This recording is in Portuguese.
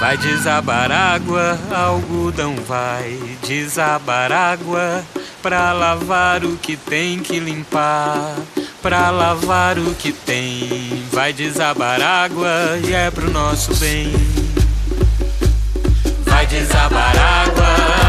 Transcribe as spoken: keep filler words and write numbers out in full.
Vai desabar água, algodão vai desabar água, pra lavar o que tem que limpar, pra lavar o que tem. Vai desabar água e é pro nosso bem. Vai desabar água,